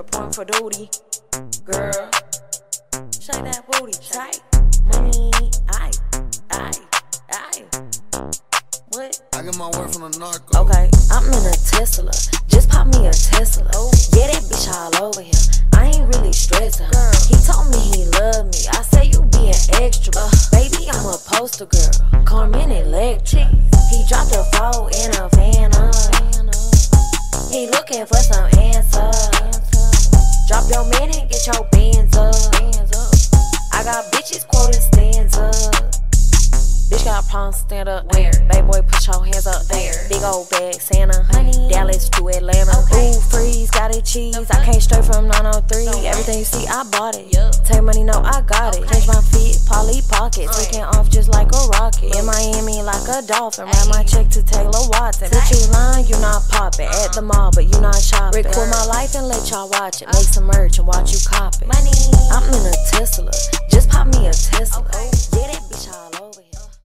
report for duty. Girl, shake that booty tight. Money, aye. What? I get my work from the narco. Okay, I'm in a Tesla. Just pop me a Tesla. Yeah, that bitch all over him. I ain't really stressing her. He told me he loved me. I say you being extra. Baby, I'm a poster girl. Carmen Electra. He dropped a 4 in a van. He looking for some answers. Drop your man and get your bands up. I got bitches quoting stanzas. Bitch got problems, stand up. Where? Baby boy, put your hands up there. Big old bag, Santa. Honey. Dallas to Atlanta. Okay. Ooh, freeze, got it cheese. I came straight from 903. Everything you see, I bought it. Take money, no, I got it. Change my feet, Polly pocket. Taking off just like a rocket. In Miami, like a dolphin. Write my check to Taylor Watson. Put you lying, you not popping. At the mall, but you not shopping. Record my life and let y'all watch it. Make some merch and watch you cop it. I'm in a Tesla. Just pop me a Tesla.